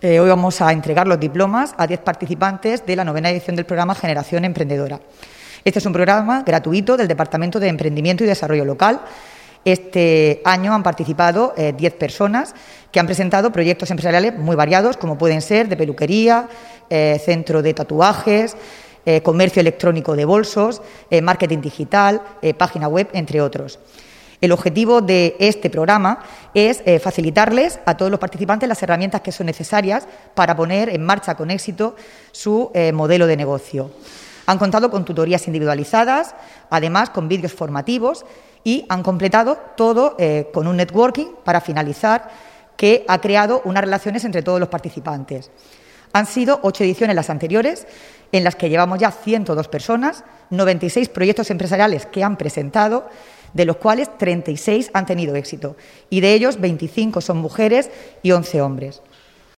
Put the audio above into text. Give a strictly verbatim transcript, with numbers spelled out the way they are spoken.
Eh, hoy vamos a entregar los diplomas a diez participantes de la novena edición del programa Generación Emprendedora. Este es un programa gratuito del Departamento de Emprendimiento y Desarrollo Local. Este año han participado eh, diez personas que han presentado proyectos empresariales muy variados, como pueden ser de peluquería, eh, centro de tatuajes, eh, comercio electrónico de bolsos, eh, marketing digital, eh, página web, entre otros. El objetivo de este programa es eh, facilitarles a todos los participantes las herramientas que son necesarias para poner en marcha con éxito su eh, modelo de negocio. Han contado con tutorías individualizadas, además con vídeos formativos, y han completado todo eh, con un networking para finalizar, que ha creado unas relaciones entre todos los participantes. Han sido ocho ediciones las anteriores, en las que llevamos ya ciento dos personas, noventa y seis proyectos empresariales que han presentado, de los cuales treinta y seis han tenido éxito, y de ellos veinticinco son mujeres y once hombres.